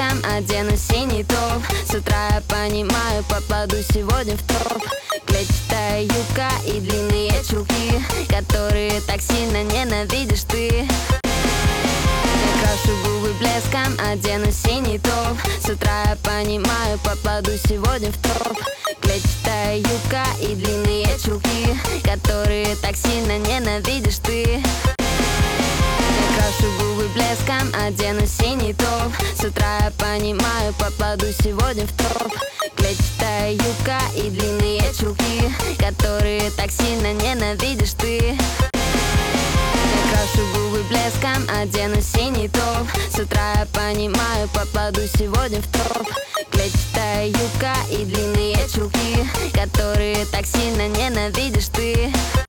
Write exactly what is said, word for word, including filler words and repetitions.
блеском одену синий топ. С утра я понимаю, попаду сегодня в топ. Клетчатая юбка и длинные чулки, которые так сильно ненавидишь ты. Накрашу губы блеском, одену синий топ. С утра я понимаю, попаду сегодня в топ. Клетчатая юбка и длинные чулки, которые так сильно ненавидишь ты. Накрашу губы блеском, одену синий топ. С утра я понимаю, попаду сегодня в топ. Клетчатая юбка и длинные чулки, которые так сильно ненавидишь ты. Накрашу губы блеском, одену синий топ. С утра я понимаю, попаду сегодня в топ. Клетчатая юбка и длинные чулки, которые так сильно ненавидишь ты.